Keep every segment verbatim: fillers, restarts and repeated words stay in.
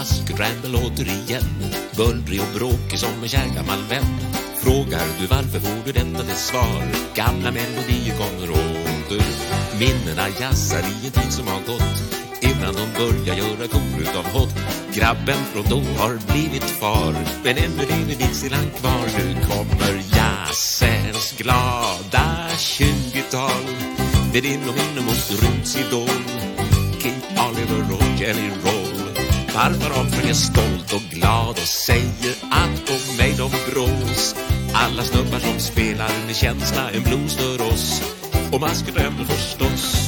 Masker Randall återigen, bullrig och bråkig som en kär gammal vän. Frågar du varför får du detta till svar? Gamla melodier kommer åter. Minnena jassar i en tid som har gått, innan de börjar göra kor utav hot. Grabben från då har blivit far, men ännu lever Dixieland kvar. Nu kommer jazzens glada tjugotal, med in och in mot Ruts idol, King Oliver och Jelly Roll. Farfar Armstrong är stolt och glad och säger att på mig de brås. Alla snubbar som spelar med känsla en blues för oss, och Masker Randall förstås.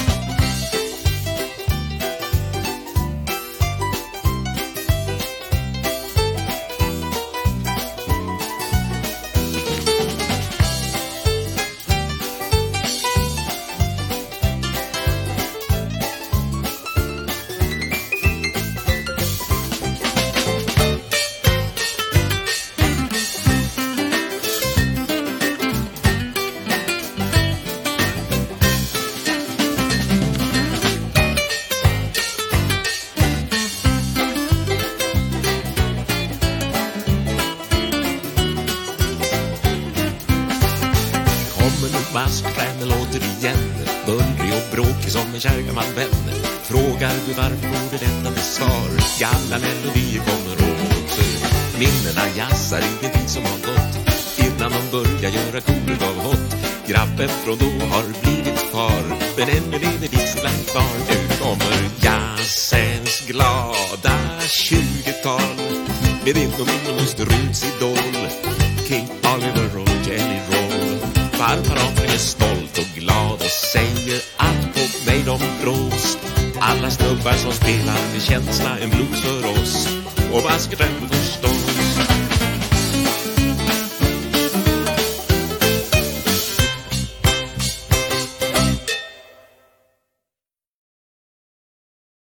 Masker Randall återigen, bullrig och bråkig som en kär gammal vän. Frågar du varför får du detta till svar? Gamla melodier kommer åter. Minnena jassar i en tid som har gått, innan de börjar göra kor av hot. Grabben från då har blivit far, men ännu lever Dixieland kvar. Nu kommer jazzens glada tjugotal, med in och in hos Ruts idol, King Oliver och Jelly Roll. Farfar Armstrong är stolt och glad och säger att på mig de brås. Alla snubbar som spelar med känsla en blues för oss, och Masker Randall